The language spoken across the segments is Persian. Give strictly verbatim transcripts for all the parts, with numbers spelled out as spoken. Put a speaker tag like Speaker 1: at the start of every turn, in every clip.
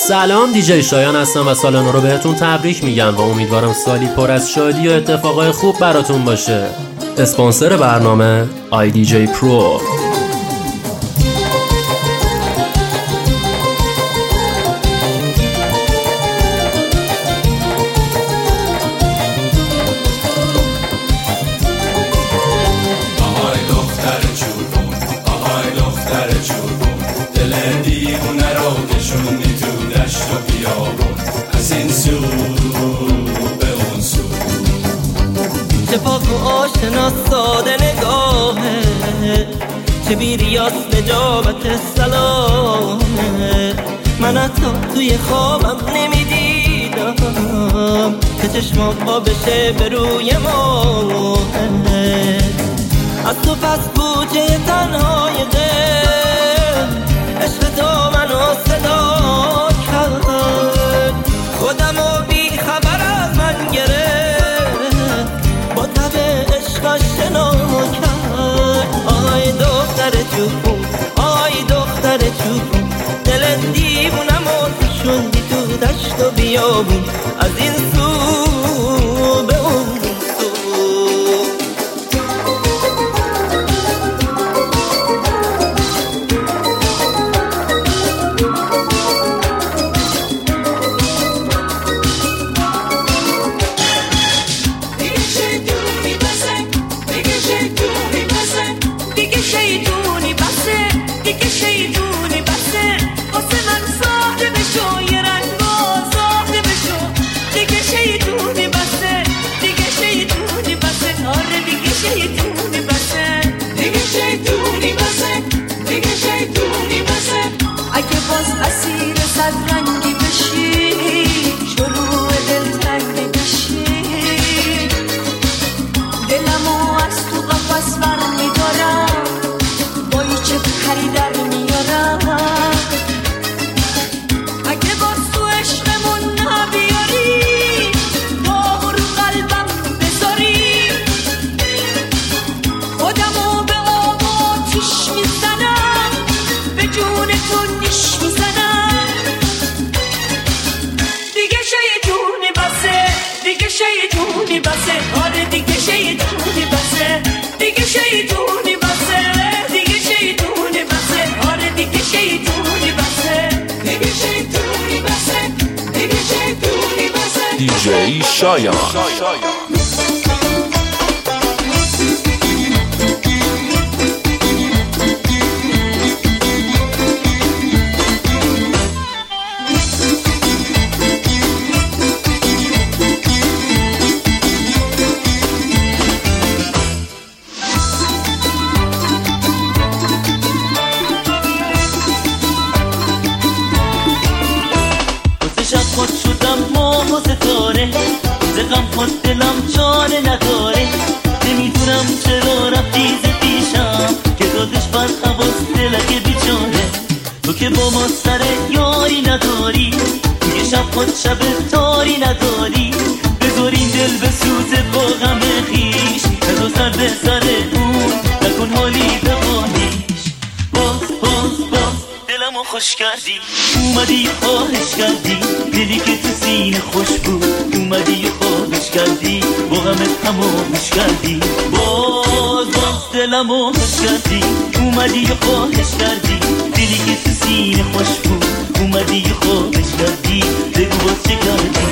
Speaker 1: سلام، دیجی شایان هستم و سال نو رو بهتون تبریک میگم و امیدوارم سالی پر از شادی و اتفاقای خوب براتون باشه. اسپانسر برنامه آی دی جی پرو.
Speaker 2: چه پاک و آشنا ساده نگاهه، چه بیریاس نجابت سلامه. من حتی توی خوابم نمیدیدم که چشمات با بشه به روی ما. از تو پس بوجه تنهای دل، عشق تو منو صدا کرد، خودم و بی خبر از من گرفت، با تب عشق شنا کرد. آی دختر جون، آی دختر جون، دل دیوونم و شوندی تو دشت و بیابون، از این سو به اون سو. اگه باز اسیر صد رنگی بشی، شروع دلتنگی بشی، دلمو از تو قفس بر میدارم، بایی چه پری در میارم. اگه باز تو عشقمون نبیاری، داغ رو قلبم بذاری، خودمو به آب آتیش میزنم، به جون تو نیش میزنم. دیگه شیطونی بسه، دیگه شیطونی بسه، آره دیگه شیطونی بسه، دیگه شیطونی بسه، دیگه شیطونی بسه، آره دیگه شیطونی بسه، دیگه شیطونی بسه، دیگه شیطونی بسه.
Speaker 3: دیجی شایان.
Speaker 2: خود شدم ماه و ستاره، زغم خود دلم جانه نداره، نمیدونم چرا رفتی ز پیشم که دادش بر حواس دلک بیچاره. تو که با ما سر یاری نداری، یه شب خود شب تاری نداری، بذارین دل به سوز با غم خیش، نزا سر به سر اون نکن حالی به بانیش. باز باز باز دلمو خوش کردی، اومدی خواهش کردی، دلی که تو سینه خوش بود، اومدی خواهش کردی، با غمت هماهش کردی. باز باز دلمو خوش کردی، اومدی خواهش کردی، دلی که تو سینه خوش بود، اومدی خواهش کردی، بگو باز چه کردی.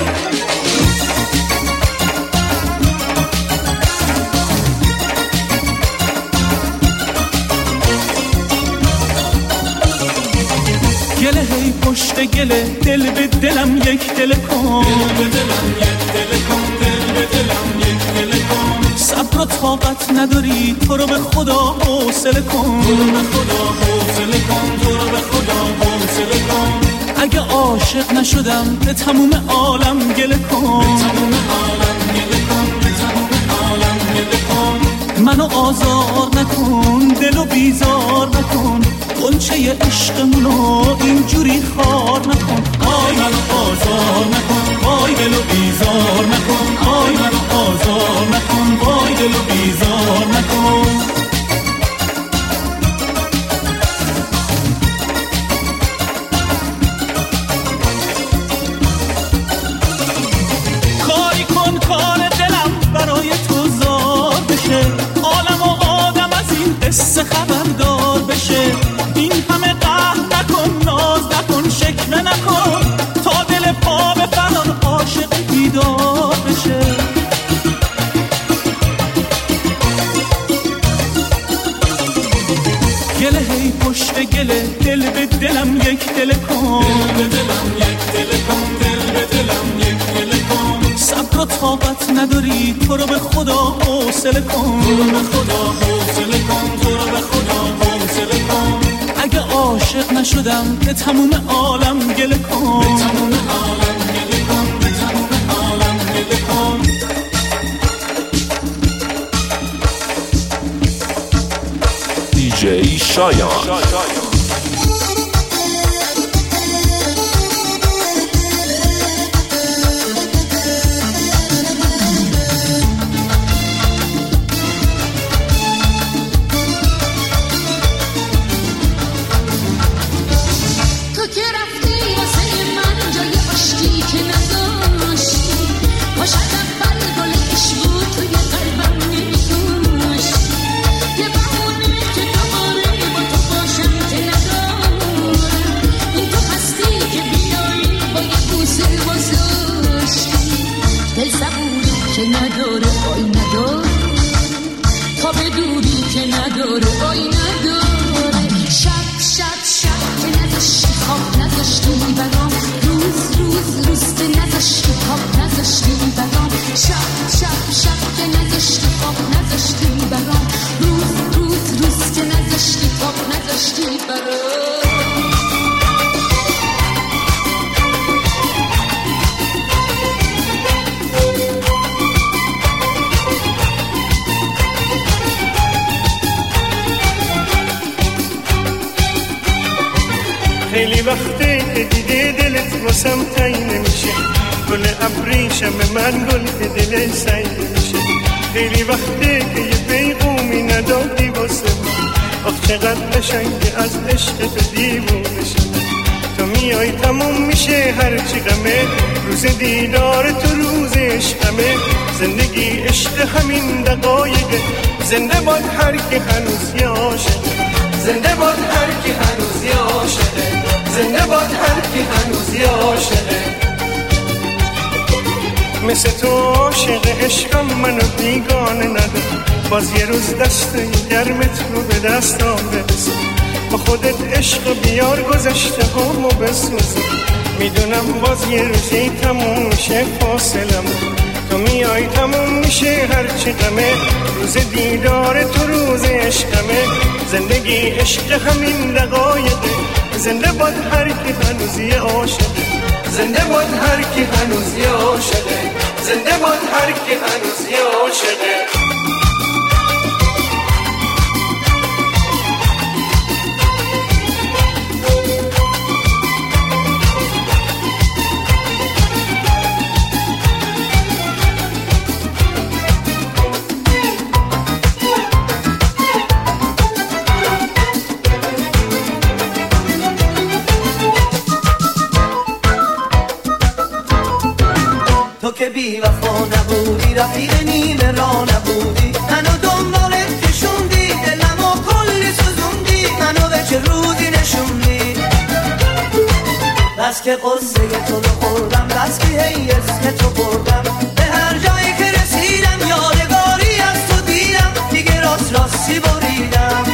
Speaker 4: گله هی پشت گله، دل به دلم یک دل کن، دل به دلم یک دل کن، دل به دلم یک دل کن. صبر و طاقت نداری، تو رو به خدا حوصله کن، تو رو به خدا حوصله کن، تو رو به خدا حوصله کن. اگه عاشق نشدم به تموم عالم گله کن، به تموم عالم گله کن، به تموم عالم گله کن. منو آزار نکن، دلو بیزار نکن، غنچه عشقمونو اینجوری خار نکن. آی منو آزار نکن، آی دلو بیزار نکن، آی منو آزار نکن، آی دلو بیزار نکن. صبر و طاقت نداری تو رو به خدا حوصله کن، تو رو به خدا حوصله کن، تو رو به خدا حوصله کن. اگه عاشق نشدم به تموم عالم گله کن، به تموم عالم گله کن، به تموم عالم گله کن.
Speaker 3: دیجی شایان.
Speaker 5: خیلی وقته که دیگه دلت واسم تعیین نمیشه، گل ابریشم من گل که دل سعی نمیشه. خیلی وقته که یه پیغومی ندادی واسه من، آخ چقدر قشنگه از عشق تو دیوونه شدم. تو میای تموم میشه هرچی غمه، روز دیدار تو روز عشقمه. زندگی عشق همین دقایقه، زنده باد هر کی هنوز یه عاشقه، زنده باد هر کی هنوز یه عاشقه، زنده باد هر کی هنوز یه عاشقه. مثل تو عاشق عشقم منو بیگانه ندار، باز یه روز دست گرمت رو به دستام برسون. با خودت عشق بیار گذشته همو بسوزی، میدونم باز یه روزی تموم شه فاصلم. تو میای تموم میشه هرچی غمه، روز دیدار تو روز عشقمه. زندگی عشق همین دقایقه، زنده باد هر کی هنوز یه عاشقه، زنده باد هر کی هنوز یه عاشقه، زنده باد هر کی هنوز یه عاشقه.
Speaker 6: تو که بی وفا نبودی، رفیق نیمه را نبودی، منو دنبالت کشوندی، دلمو کلی سوزوندی، منو به چه روزی نشوندی. بس که قصه تو رو خوردم، بس که هی اسم تو بردم، به هر جایی که رسیدم یادگاری از تو دیدم، دیگه راست راستی بریدم.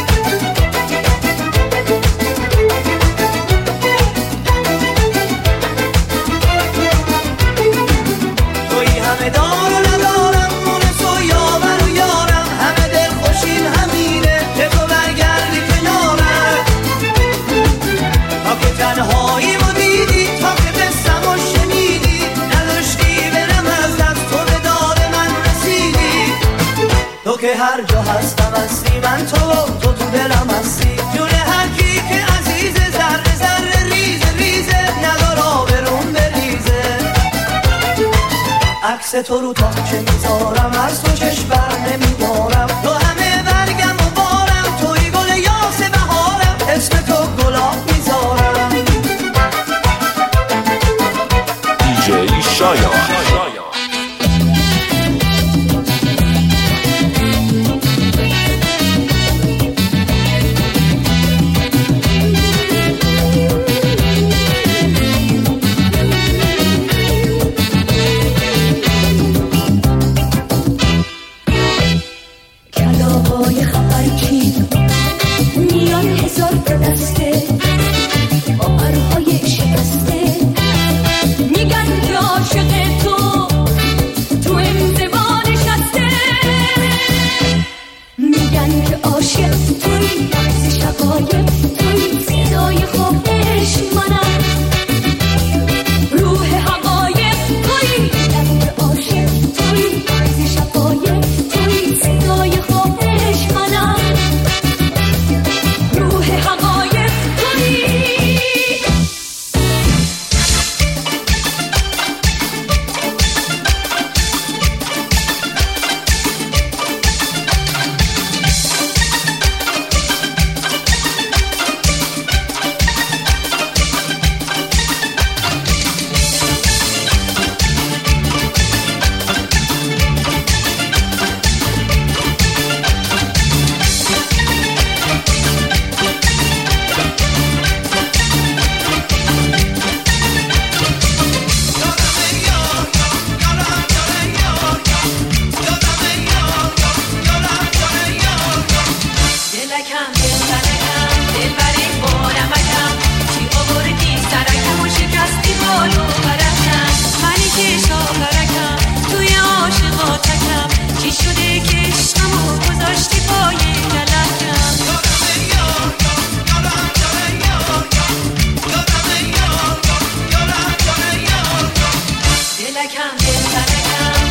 Speaker 6: همه دار و ندارم، مونس و یاور و یارم، همه دل خوشیم همینه که تو برگردی کنارم. تا که تنهاییمو دیدی، تا که قصم و شنیدی، نداشتی برم از دست، تو به داد من رسیدی. تو که هر جا هستم هستی، من تو تو تو دلم هستی، جون هر کی که عزیزه، ذره ذره ریزه ریزه، ندار آبروم بریزه. عکس تو رو تا چه میذارم، از تو چشم بر نمیدارم، تو همه برگم و بارم، توی گل یاس بهارم، اسم تو گلاب میذارم.
Speaker 3: دیجی شایان.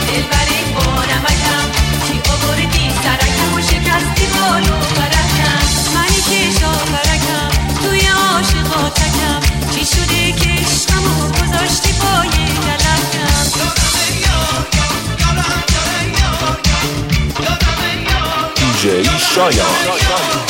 Speaker 3: دیجی شایان.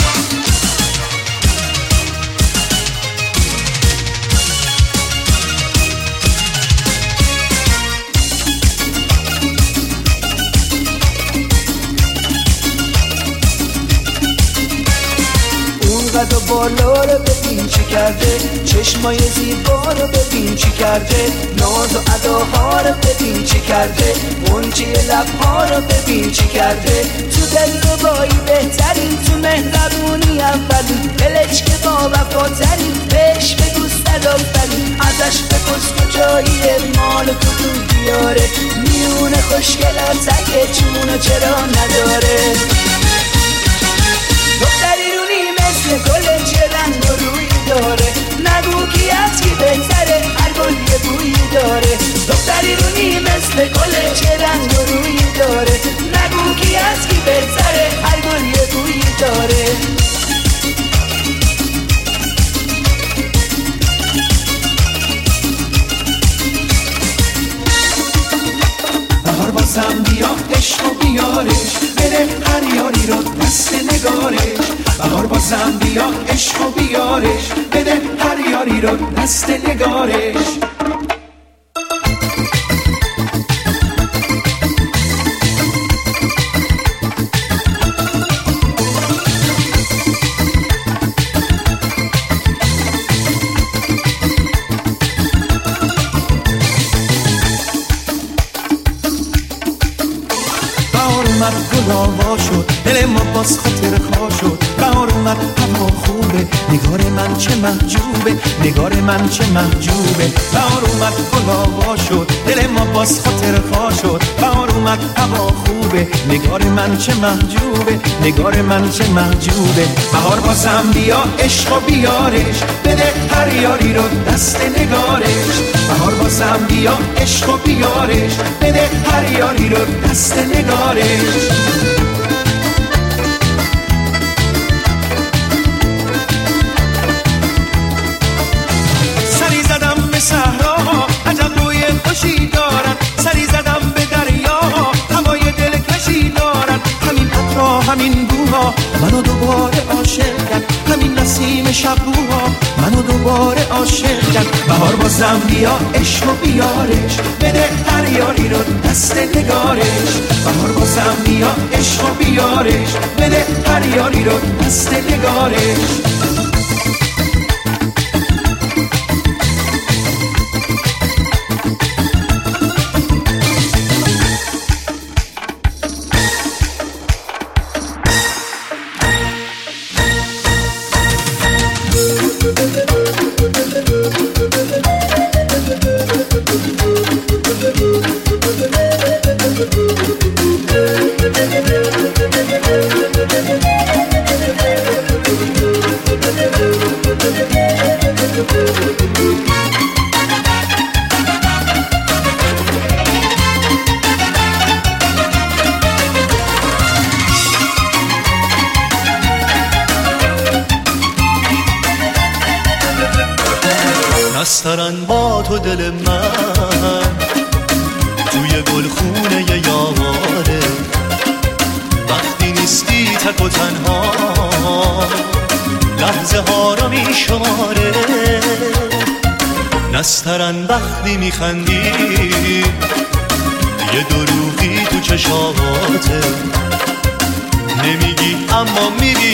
Speaker 6: قد و بالا رو ببین چی کرده، چشمای زیبا رو ببین چی کرده، ناز و اداها رو ببین چی کرده، غنچه لبها رو ببین چی کرده. تو دلربایی بهترین، تو مهربونی اولین، دلش که با وفاترین، بهش بگو صدافترین، ازش بپرس کجاییه، مال تو تو دیاره، میونه خوشگلات اگه چونو چرا نداره. دختری رونی مثل گل چه رنگ و روی داره، نگو کی از کی بهتره، هر گل یه بویی داره. دختری رونی مثل گل چه رنگ و روی داره، نگو کی از کی بهتره، هر گل یه بویی داره.
Speaker 4: بهار بازم بیا عشق و بیارش، بده هر یاری رو دست نگارش. بهار بازم بیا عشق و بیارش، بده هر یاری رو دست نگارش. گلاوا شد دل ما باز خاطر خوا شد، بهار اومد هوا خوبه، نگار من چه محجوبه، نگار من چه محجوبه. بهار اومد گلاوا شد دل ما باز خاطر خوا شد، بهار اومد هوا خوبه، نگار من چه محجوبه، نگار من چه محجوبه. بهار بازم بیا عشق و بیارش، بده هر یاری رو دست نگارش. بهار بازم بیا عشق و بیارش، بده هر یاری رو دست نگارش. سری زدم به صحرا عجب روی خوشی دارد، سری زدم به دریا هوای دلکشی دارد. همین عطرها همین بوها منو دوباره عاشق کرد، همین نسیم شبوها منو دوباره عاشق کرد. بهار بازم بیا عشق و بیارش، بده هر یاری رو دست نگارش. بهار بازم بیا عشق و بیارش، بده هر یاری رو دست نگارش.
Speaker 7: نسترن با تو دل من توی گلخونه یاره، وقتی نیستی تک و تنها لحظه ها رو می شماره. نسترن وقتی می خندی یه دروغی تو چشاته، نمیگی اما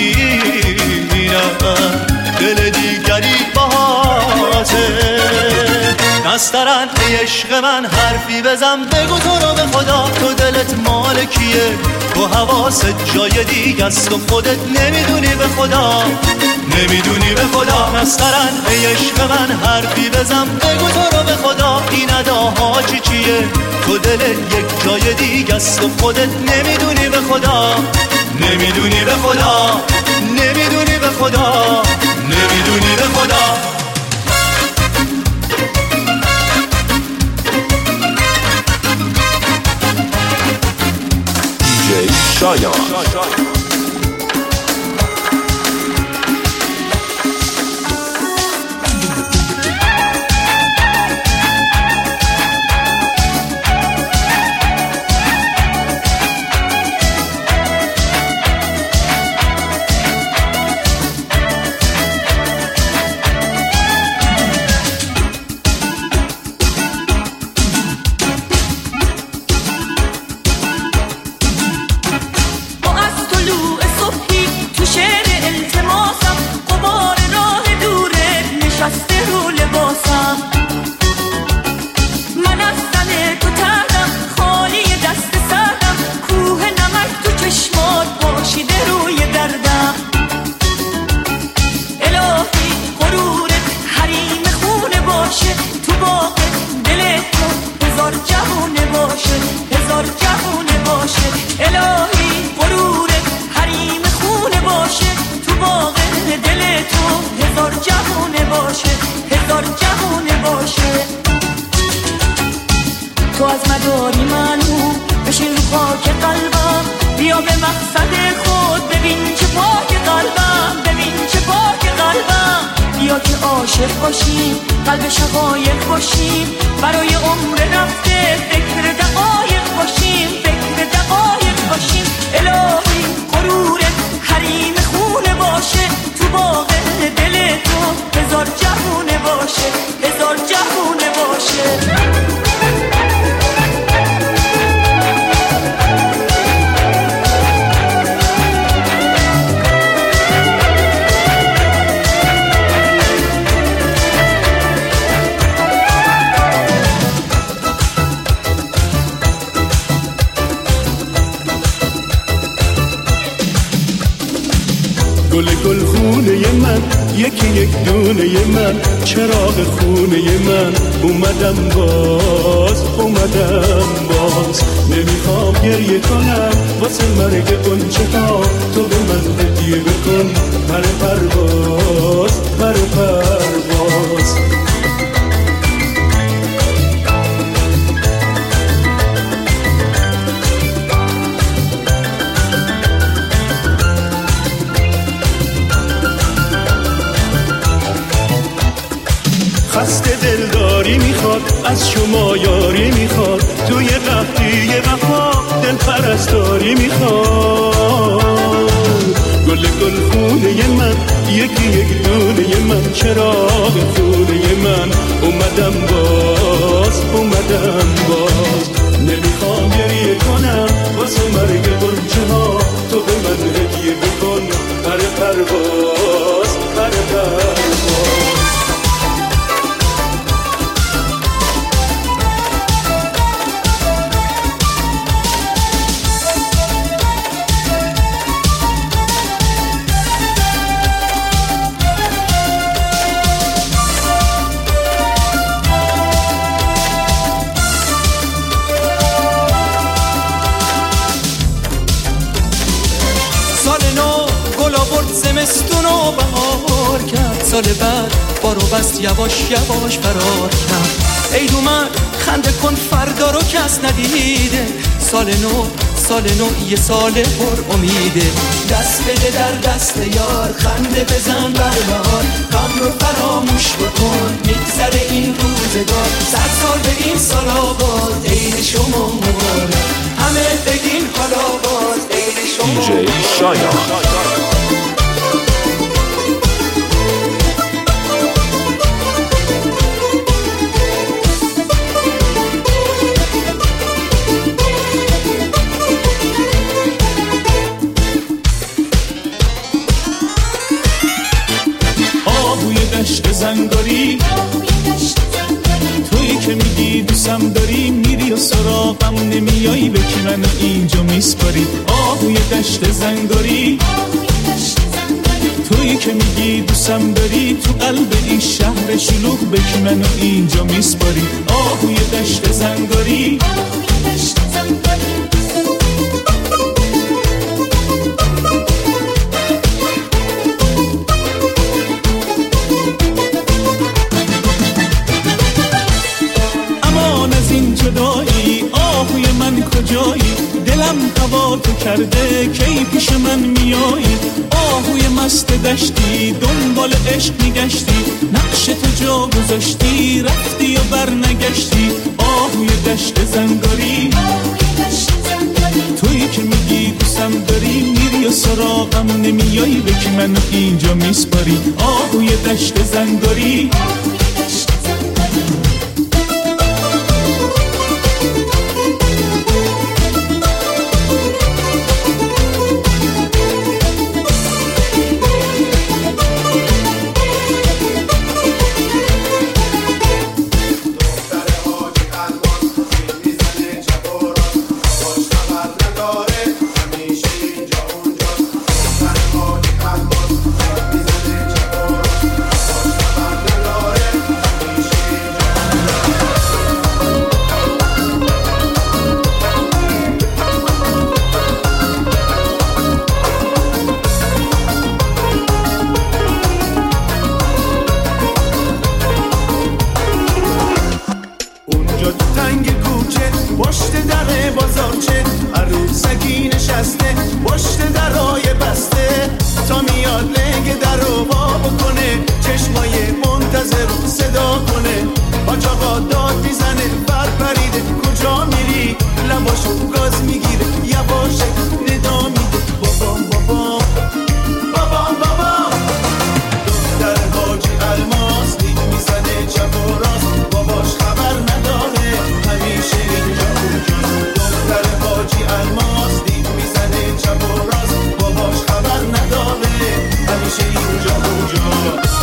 Speaker 7: میبینم دل دیگری باهاته. نسترن ای عشق من حرفی بزن، بگو تو رو به خدا تو دلت مال کیه، تو حواست جای دیگه است و خودت نمیدونی به خدا، نمیدونی به خدا. نسترن ای عشق من حرفی بزن، بگو تو رو به خدا این اداها چی چیه، تو دلت یک جای دیگه است و خودت نمیدونی به خدا، نمیدونی به خدا، نمیدونی به خدا، نمیدونی به خدا.
Speaker 3: شایان.
Speaker 8: تو از مداری منو بشین رو خاک قلبم، بیا به مقصد خود ببین چه پاک قلبم، ببین چه پاک قلبم. بیا که عاشق باشیم، قلب شقایق باشیم، برای عمر رفته فکر دقایق باشیم، فکر دقایق باشیم. الهی غرورت حریم خونه باشه، تو باغ دل تو هزار جهونه باشه، هزار جهونه باشه.
Speaker 5: گل گل خونه من، یکی یک دونه من، چراغ خونه من، اومدم باز، اومدم باز. نمیخوام گریه کنم واسه مرگ غنچه ها، تو به من هدیه بکن پر پرواز، پر پرواز. خسته دلداری میخواد، از شما یاری میخواد، توی قحطی وفا دل پرستاری میخواد. گل گل خونه من، یکی یک دونه من، چراغ خونه من، اومدم باز، اومدم باز. نمیخوام گریه کنم واسه مرگ غنچه ها، تو به من هدیه بکن پر پرواز، پر پرواز.
Speaker 7: زمستونو بهار کرد، سال بعد بارو بست یواش یواش فرار کرد. ای دومن خنده کن فردا رو کس ندیده، سال نو سال نو یه سال پر امیده. دست بده در دست یار، خنده بزن بر بهار، غم رو فراموش بکن میگذره این روزگار. صد سال بگیم سال آباد، عید شما مبارک، همه بگیم حالا باز عید شما
Speaker 3: دی جی شایان.
Speaker 4: زنگاری تویی که میگی دوستم داری، میری و سراغم نمیایی، به کی منو اینجا میسپاری. آهوی دشت زنگاری تویی که میگی دوستم داری، تو قلب این شهر شلوغ، به کی منو اینجا میسپاری. آهوی دشت زنگاری جدایی. آهوی من کجایی، دلم هوا تو کرده کی پیش من میایی. آهوی مست دشتی دنبال عشق میگشتی، نقش تو جا گذاشتی رفتی و بر نگشتی. آهوی دشت زنگاری تویی که میگی دوستم داری، میری و سراغم نمیایی، به کی منو اینجا میسپاری. آهوی دشت زنگاری پشت در بازارچه عروسکی نشسته، پشت درهای بسته تا میاد لنگ در رو وا بکنه، چشمای منتظر رو صدا کنه. حاج آقا داد میزنه بر پریده کجا میری، لباشو گاز میگیره یواشه ندا میده بابام بابام بابام بابام. دختر حاجی الماس دید میزنه چپ و راست، باباش خبر نداره همیشه اینجا اونجاست. دختر حاجی الماس دید میزنه چپ و راست، باباش خبر نداره همیشه اینجا اونجاست.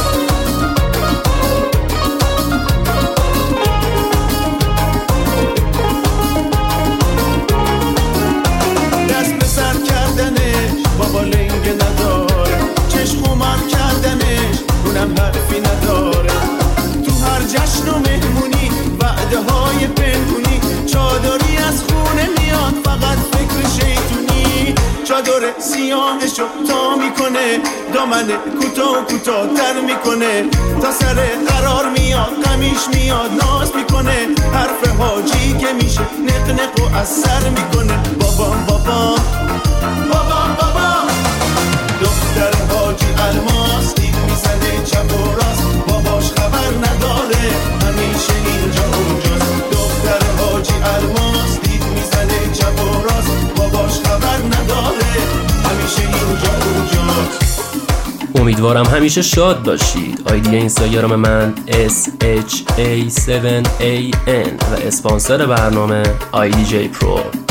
Speaker 4: دست به سر کردنش بابا لنگ نداره، چشم خمر کردنش اونم حرفی نداره. تو هر جشن و مهمونی وعده های پنهونی، چادری از خونه میاد فقط فکر شیطونی. چادر سیاهشو تا میکنه، دامن کوتاه کوتاه تر میکنه، تا سر قرار میاد قمیش میاد ناز میکنه. حرف حاجی که میشه نق نق و از سر میکنه بابام بابام بابام بابام. دختر حاجی الماس دید میزنه چپ و راست، باباش خبر نداره همیشه اینجا اونجاست. دختر حاجی الماس دید میزنه چپ و راست، باباش خبر نداره همیشه اینجا اونجاست.
Speaker 1: امیدوارم همیشه شاد باشید. آیدی اینستاگرام من اس اچ ای هفت ای ان و اسپانسر برنامه آی دی جی پرو.